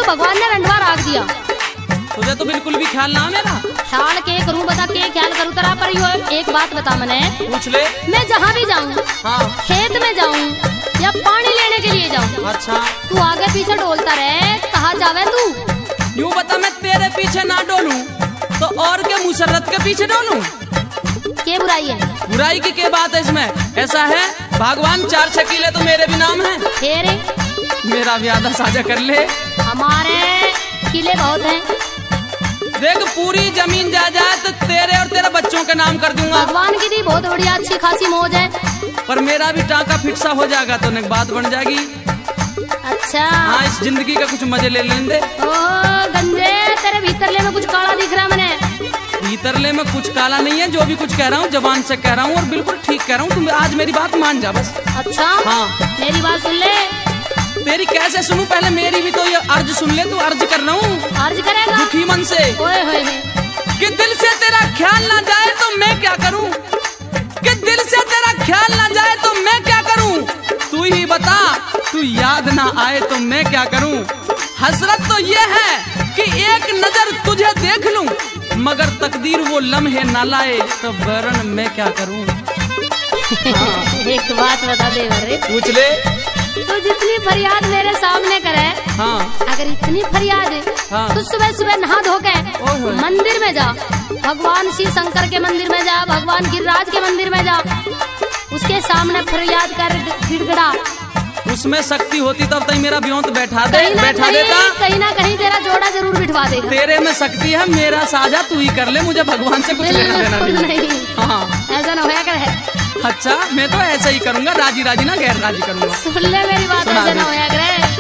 भगवान ने रंडवा राख दिया। तुझे तो बिल्कुल भी ख्याल ना मेरा। ख्याल के करूँ बता, के ख्याल करूँ तेरा पर यो एक बात बता मने। पूछ ले। मैं जहाँ भी जाऊँ, हाँ। खेत में जाऊँ या पानी लेने के लिए जाऊँ, अच्छा तू आगे पीछे डोलता रहे, कहाँ जावे तू? यूँ बता, मैं तेरे पीछे ना डोलूं तो और के मुसर्रत के पीछे डोलूं? क्या बुराई है? बुराई की क्या बात है इसमें? ऐसा है भगवान 4 शकीले तो मेरे भी नाम है। तेरे मेरा भी आधा साझा कर ले। हमारे किले बहुत हैं। देख पूरी जमीन जायदाद तेरे और तेरे बच्चों के नाम कर दूंगा। भगवान की दी बहुत बढ़िया अच्छी खासी मौज है। पर मेरा भी टाका फिटसा हो जाएगा तो एक बात बन जाएगी। अच्छा हाँ, इस जिंदगी का कुछ मजे ले लेने दे। ओह गंजे, तेरे भीतरले में कुछ काला दिख रहा है मैंने। भीतरले में कुछ काला नहीं है, जो भी कुछ कह रहा हूँ जबान से कह रहा हूँ और बिल्कुल ठीक कह रहा हूँ। तुम आज मेरी बात मान जा बस। अच्छा हाँ मेरी बात सुन ले। तेरी कैसे सुनूं? पहले मेरी भी तो ये अर्ज सुन ले। तू अर्ज कर रहा हूँ अर्ज करेगा दुखी मन से। ओए होए कि दिल से तेरा ख्याल ना जाए तो मैं क्या करूं? कि दिल से तेरा ख्याल ना जाए तो मैं क्या करूं? तू ही बता, तू याद ना आए तो मैं क्या करूं? हसरत तो ये है कि एक नजर तुझे देख लूं, मगर तकदीर वो लम्हे ना लाए तो वरन मैं क्या करूं? हाँ। एक बात बता दे बरे, पूछ ले। तो जितनी फरियाद मेरे सामने करे, हाँ। अगर इतनी फरियाद है हाँ। तो सुबह सुबह नहा धो के मंदिर में जा, भगवान शिव शंकर के मंदिर में जा, भगवान गिरिराज के मंदिर में जा, उसके सामने फरियाद कर गिड़गड़ा। उसमें शक्ति होती तब तक मेरा ब्योंत बैठा देता। कहीं ना कहीं तेरा जोड़ा जरूर बिठवा देगा। तेरे में शक्ति है, मेरा साझा तू ही कर ले, मुझे भगवान से कुछ लेना देना नहीं। हाँ ऐसा न होया करे। अच्छा मैं तो ऐसा ही करूंगा, राजी राजी ना गैर राजी करूंगा। सुन ले मेरी बात, ऐसा न होया करे।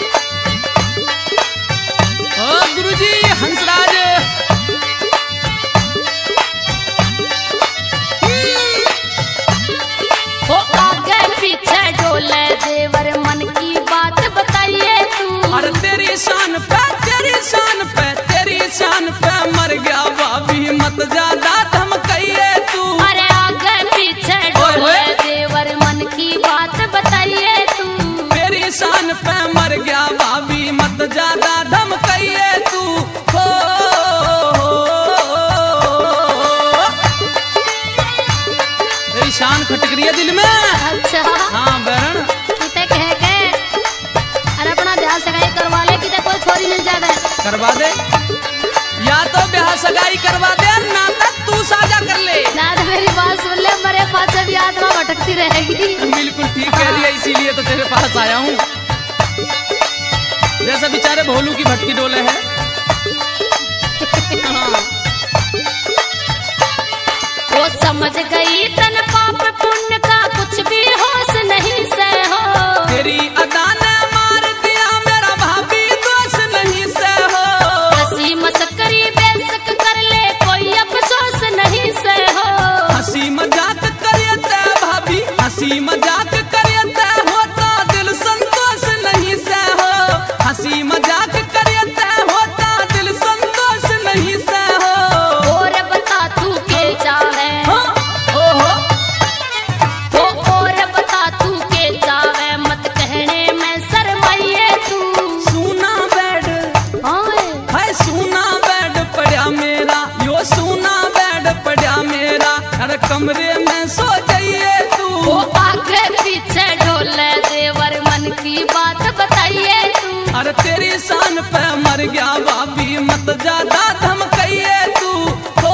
ओ गुरुजी हंसराज, हो आगे पीछे डोले देवर मन की बात बताइए तू। अरे तेरी शान पे तेरी शान पे तेरी शान पे मर गया भाभी मत ज्यादा धमकाइए तू। अरे आगे पीछे डोले देवर मन की बात बताइए तू। तेरी शान पे मर गया भाभी मत ज्यादा धमकाइए तू। हो तेरी शान खटक रही है दिल में। अच्छा हाँ बहन, किते कह के अरे अपना ब्याह सगाई करवा ले, किते कोई छोरी मिल जाए करवा दे, या तो ब्याह सगाई करवा दे और नाता तू साझा कर ले। ना तो मेरी बात सुन ले, मेरे पास भी आत्मा भटकती रहेगी। बिल्कुल ठीक कह रही है, इसीलिए तो तेरे पास आया हूँ। जैसे बेचारे भोलू की भटकी डोले है। हाँ। वो समझ गई तन पाप पुण्य का कुछ भी होश नहीं से हो। तेरी अदा ने मार दिया मेरा भाभी दोष नहीं से हो। हंसी मस्करी बेशक कर ले कोई अफसोस नहीं से हो। हंसी मजाक करिए ते भाभी, हंसी मजाक करिए ते होता दिल संतोष नहीं से हो। हंसी मजाक करिए ते होता दिल संतोष नहीं से हो। और बता तू के चाहे, हाँ। ओहो और बता तू के चाहे, मत कहने में शर्माइए तू। सुना बेड है, सुना बेड पड़ा मेरा, यो सुना बेड पड़ा मेरा, अरे कमरे में सो जाइए तू। वो आगे पीछे डोले देवर मन की बात बताइए तू। अरे तेरी शान पे मर गया भाभी मत ज्यादा धमकाइए तू। हो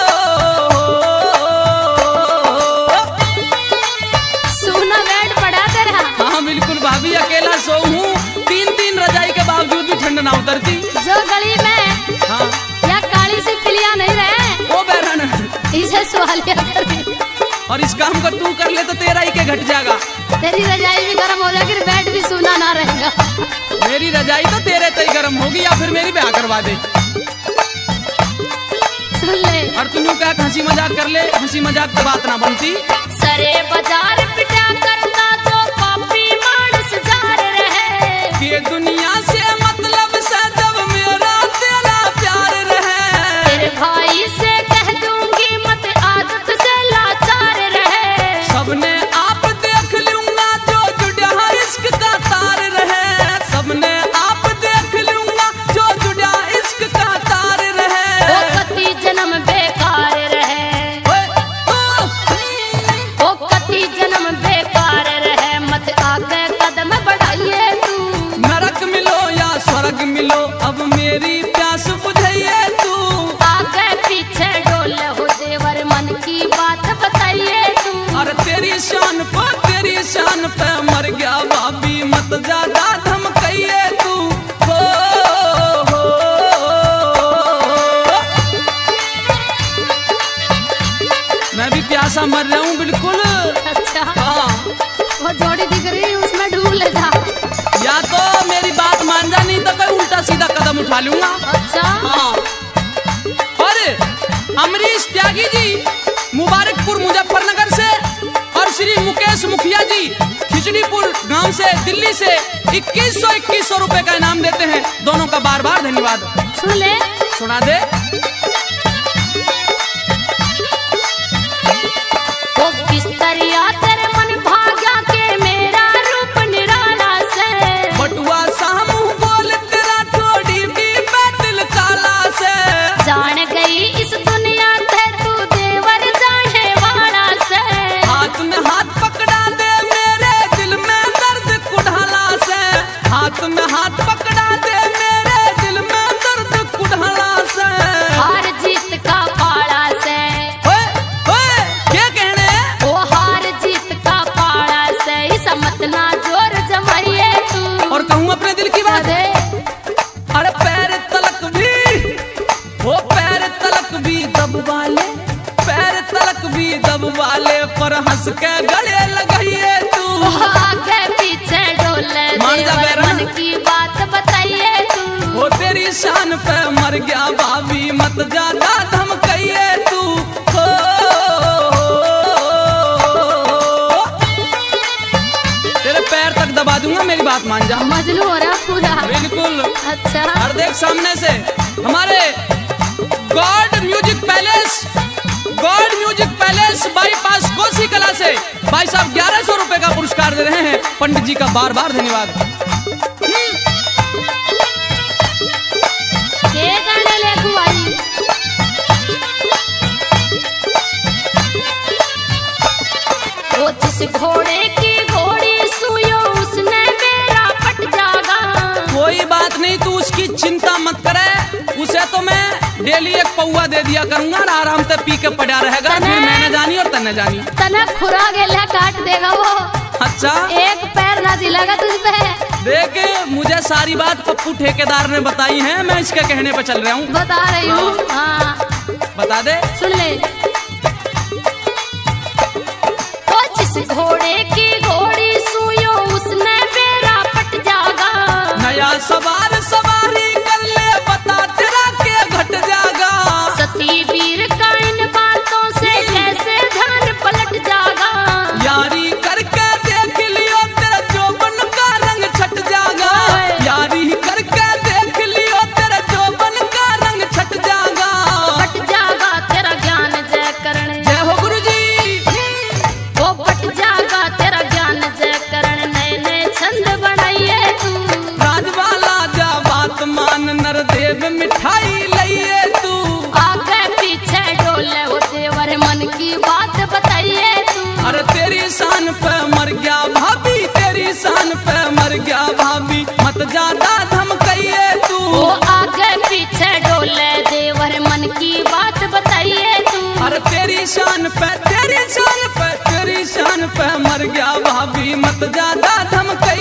सुना बेड पड़ा तेरा। हाँ बिल्कुल भाभी, अकेला सो हूँ, 3 रजाई के बावजूद भी ठंड ना उतरती। जो गली में हाँ या काली सी फिलिया नहीं रहे, ओ बहन, इसे सवालिया कर। और इस काम को तू कर ले तो तेरा ही के घट जाएगा। तेरी रजाई भी गर्म हो जाएगी, बेड भी सूना ना रहेगा। मेरी रजाई तो तेरे तय गर्म होगी, या फिर मेरी ब्याह करवा दे। सुन ले, और तू यूं कह हंसी मजाक कर ले, हंसी मजाक की बात ना बनती। सरे बाजार पिटा करता जो पापी मानस जार रहे। ये दुनिया से मतलब से जब मेरा तेरा प्यार रहे। तेरे भाई से कह दूंगी मत आदत से लाचार रहे। सबने आप देख लूंगा जो जुड़ा इश्क का तार रहे। सबने आप देख लूंगा मैं भी प्यासा मर रहा हूँ बिल्कुल। अच्छा हाँ, वो जोड़ी दिख रही है उसमें डूब ले जा। या तो मेरी बात मान जा, नहीं तो कोई उल्टा सीधा कदम उठा लूंगा। अच्छा हाँ। और अमरीश त्यागी जी मुबारकपुर मुजफ्फरनगर से और श्री मुकेश मुखिया जी खिचड़ीपुर गांव से दिल्ली से 2100 रुपए का इनाम देते हैं। दोनों का बार बार धन्यवाद। सुन ले, सुना दे। वो किस तरह तेरे मन भाग्या के मेरा रूप निराला से, बटुआ सामू बोल तेरा थोड़ी भी दिल काला से, जान गई इस दुनिया से तू देवर जाने वाला से, हाथ में हाथ पकड़ा दे मेरे दिल में दर्द कुढ़ाला से, हाथ में हाथ पकड़ा दे मेरे दिल में दर्द कुढ़ाला से। हार जीत का पाड़ा से, ओए, ओए, क्या कहने? वो हार जीत का पाड़ा से, इस मत ना जोर जमाइए तू। और कहूँ अपने दिल की बात, अरे अरे पैर तलक भी, वो पैर तलक भी दब वाले, पैर तलक भी दब वाले पर हंस के गले लगाइए तू। आगे पीछे डोले मान जा देवर बेरा। मन की बात बताइए तू। वो तेरी शान पे मर गया भाभी मत ज्यादा धमकाइए तू। हो, तेरे पैर तक दबा दूंगा, मेरी बात मान जा। मजनू हो रहा पूरा। बिल्कुल। अच्छा और देख सामने से हमारे god music palace bypass Kosi Kala से भाई साहब 1100 रुपए का पुरस्कार दे रहे हैं। पंडित जी का बार बार धन्यवाद। के गाने लेखू आई। वो जिस घोड़े की घोड़ी सुयो उसने मेरा पट जागा। कोई बात नहीं, तू उसकी चिंता मत करे। उसे तो मैं डेली एक पौवा दे दिया करूंगा और आराम से पी के पड़ा रहेगा। फिर मैंने जानी और तन्ने जानी। तना खुरा गेला काट देगा वो। अच्छा, एक पैर ना दिलागा तुझ पे। देख मुझे सारी बात पप्पू ठेकेदार ने बताई है, मैं इसके कहने पे चल रहा हूँ। बता रही हूँ। हाँ बता दे। सुन ले। वो जिस घोड़े की घोड़ी सुयो उसने मेरा पट जागा। नया सवार सवारी कर ले बता तेरा के घट जागा। सती वीर का इन बातों से कैसे ध्यान पलट जागा। यारी करके देख लियो तेरा जोबन का रंग छट जागा। यारी करके देख लियो तेरा जोबन का रंग छट जागा। पट जागा तेरा ज्ञान जय करण। जय हो गुरु जी। वो पट जागा तेरा ज्ञान जय करण। नए नए छंद बनाइए तू। राजवाला जा बात मान नरदेव मिठाई लइए तू। आगे पीछे डोले वो देवर मन की बात बताइए तू। अरे तेरी शान पे मर गया भाभी, तेरी शान पे मर गया भाभी मत ज्यादा धमकाइए तू। वो आगे पीछे डोले देवर मन की बात बताइए तू। अरे तेरी शान पे, तेरी शान पे, तेरी शान पे मर गया भाभी मत ज्यादा धमकाइए।